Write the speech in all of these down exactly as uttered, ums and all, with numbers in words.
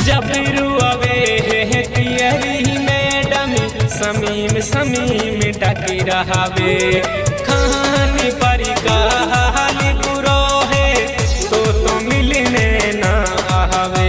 जब रुआवे है तियरी मैडम समीम समीम टकी रहावे खानी परी का हाल बुरो है तो तो मिलने ना आवे।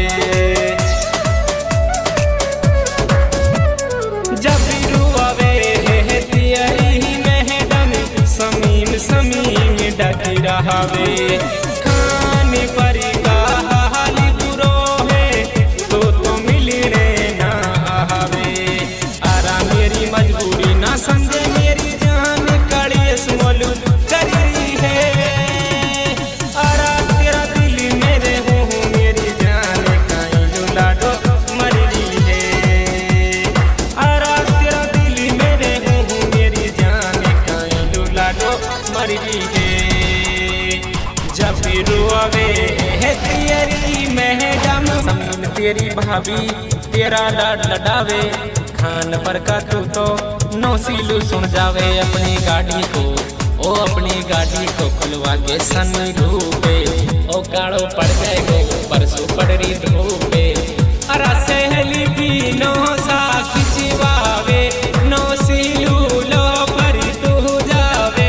जब रुआवे है तियरी मैडम समीम समीम टकी रहावे खानी परी का हाल बुरो है तो तो मिलने ना आवे। आरा मेरी मजबूरी ना समझे मेरी जान कड़ियस मोलू करी है। आरा तेरा दिल मेरे हो मेरी जान काई लाडो मरी है। आरा तेरा दिल मेरे हो मेरी जान काई लाडो मरी है। जब रुआवे है तेरी मैडम समीम तेरी भाभी तेरा लाड लडावे खान पर का तू तो नौसीलू सुन जावे। अपनी गाड़ी को ओ अपनी गाड़ी को खुलवा के सनी रूपे ओ काड़ो पड़ गए गो परसों पड़री धूपे। अरा सहेली भी नो सा खिंचवावे नौसीलू लो पर तू जावे।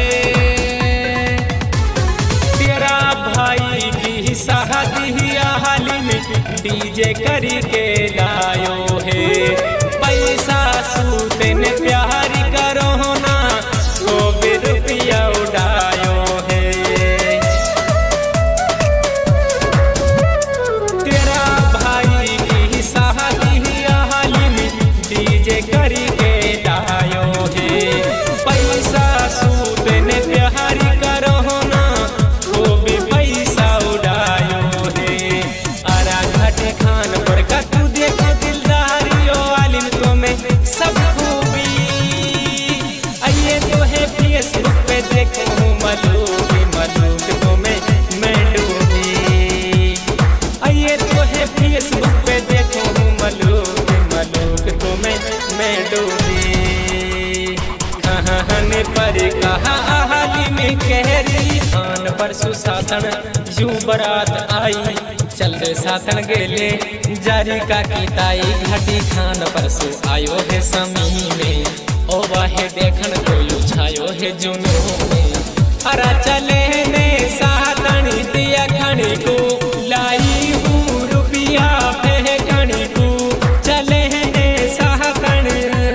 तेरा भाई की शादी हाल में डीजे करी के लायो है। पैसा सूते ने प्यार करो ना तो भी रुपया उड़ायो है। तेरा भाई की शादी हाल में डीजे करी के लायो है। पैसा सूते ने प्यार करो ना तो भी पैसा उड़ायो है। आरा घाटे खान पर का तू देखो दिलदारियों वालिम तो में सब खूबी आइए तो है फेसबुक पे देखो मलूक मलूक तो में मैं डूबी। आइए तो है फेसबुक पे देखो मलूक मलूक तो में मैं डूबी। कहानी पर कहा हाली में कहरी खान पर सुसाधन यू बरात आई चलते साथन गेले जारी का कीताई घाटी खान परसो आयो है समी में ओ वाहे देखन कोई छायो है जुनू में। अरा चले ने साधन दिया खणी को लाई हूँ रुपया फेंकनी को चले ने साधन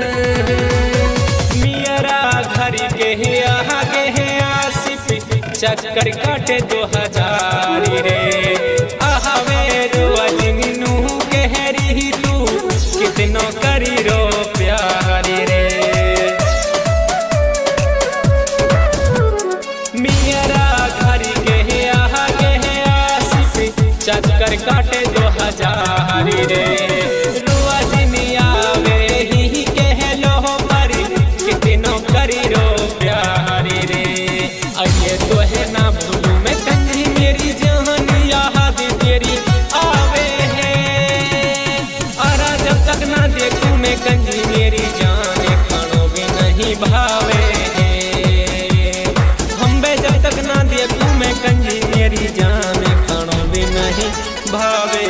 मियरा घर के आगे है आसिफ चक्कर काटे दो हजार रे। कितनो करी रो प्यारी रे मियरा घर के आगे है आसिफ चक्कर काटे दो हजार रे। रुआ दिन आवे ही कह लो मरी कितनो करी रो प्यारी रे। आइए तो है ना भूलू मैं कंजी मेरी जान याद तेरी आवे है। आरा जब तक ना देखूं मैं कंजी मेरी जान खानो भी नहीं भावे। हम बे जब तक ना देखूं मैं कंजी मेरी जान खानो भी नहीं भावे।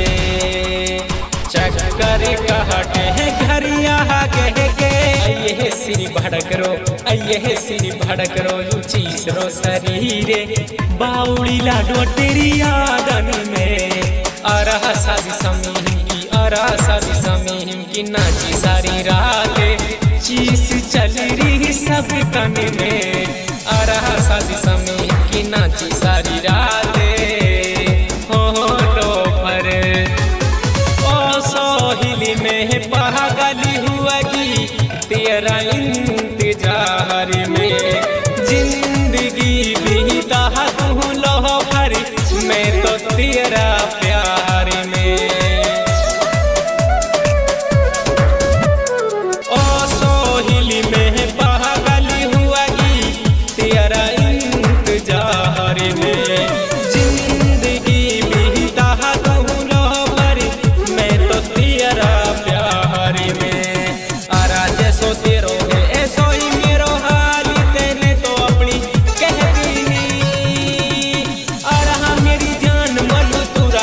चक्कर कहटे है घर यहाँ कह के आइए सिरी भड़क रो आइए सिरी भड़क रो यू चीज रो शरीरे बाउड़ी लाडो तेरी यादन में। आरा साजी समी आरा साजी समीम की नाची सारी रात चीस चल रही सब तन में। आरा साजी समीम की नाची सारी रात हो लो पर ओ सोहिली में पागली हुआ की तेरा इंतजार में। जिंदगी बीता तू लो भर मैं तो तेरा प्यार में। में पागली हुआ की तेरा इंतजार में। जिंदगी बीता तू लो भर मैं तो तेरा प्यार में। आरा जैसो तेरो है ऐसो ही मेरो हाल तेने तो अपनी कह दी। आरा मेरी जान मलू तू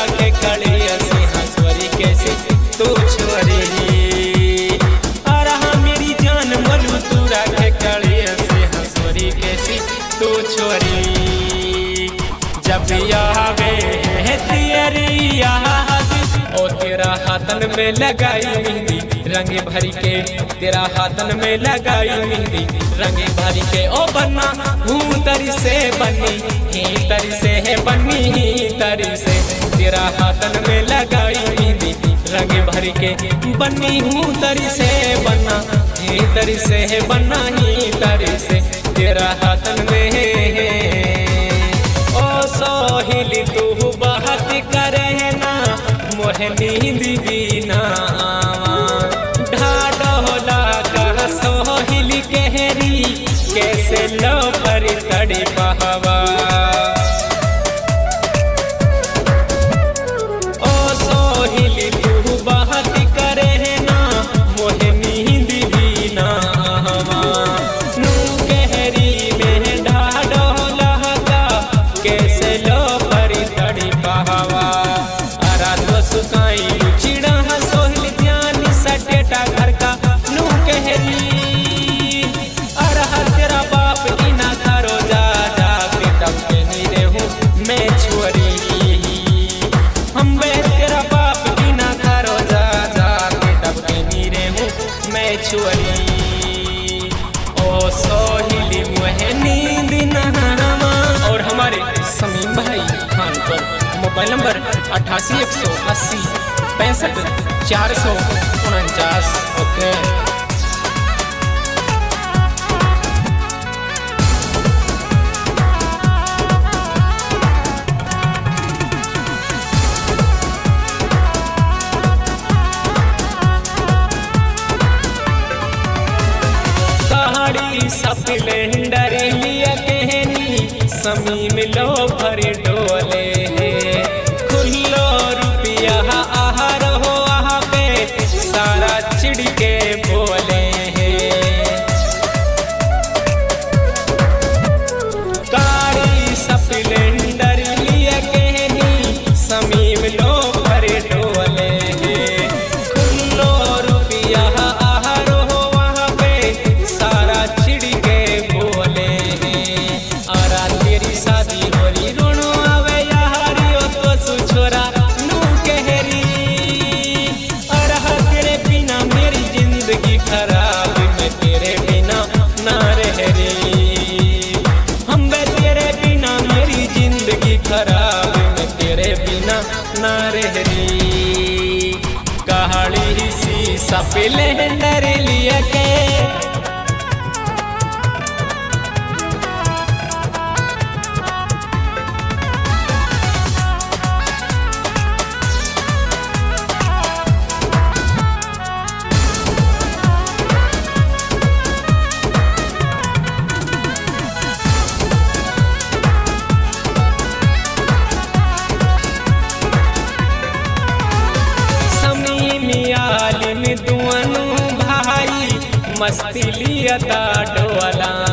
हाथन में लगाई मेहंदी रंगे भरी के, तेरा हाथन में लगाई मेहंदी रंगे भरी के। ओ बन्ना हूँ तरी से बनी ही तरी से है बनी ही तरी से, तेरा हाथन में लगाई मेहंदी रंगे भरी के। बनी हूँ तरी से बना ही तरी से है बना ही तरी से, तेरा हाथन में है। ओ सोहिली तू बात करे ना मोहनी दीदीना ढाडोला का सोहिली कहरी कैसे लो पर तड़ी बहवा। ओ सोहिली तू बात करे ना मोहनी दीदीना नू कहरी में ढाडोला का कैसे लो पर तड़ी बहवा। सुकाई चिड़ा सोहिल ध्यान सटेटा घर का नू कहरी अरह तेरा बाप की ना करो जा जा के तब के नहीं रहूं मैं छुरी। हम बे तेरा बाप की ना करो जा जा के तब के नहीं रहूं मैं छुरी। ओ सोहिली मुहे नींद नहावा। और हमारे समीम भाई खान पर मोबाइल नंबर अट्ठासी एक सौ अस्सी पैंसठ चार सौ उनचास। ओके कहाड़ी सप्लेंडर लिया कहनी समीम लो भर डोले खुल्लो रुपया आहार हो आहा पे सारा चिड़ के बोले कारी सप्लेंडर लिया कहनी समीम लो भर डोले खुल्लो रुपया आहार हो आहा पे सारा चिड़ के बोले। आरा तेरी शादी होरी रोनो आवे यारियो तो सुछोरा नू कहरी अरह तेरे बिना मेरी जिंदगी खराब मैं तेरे बिना ना रह रही। हम बे तेरे बिना मेरी जिंदगी खराब मैं तेरे बिना ना रह रही। कहाड़ी सी सप्लेंडर लिया के दुआनु भाई मस्ती लिया डोला।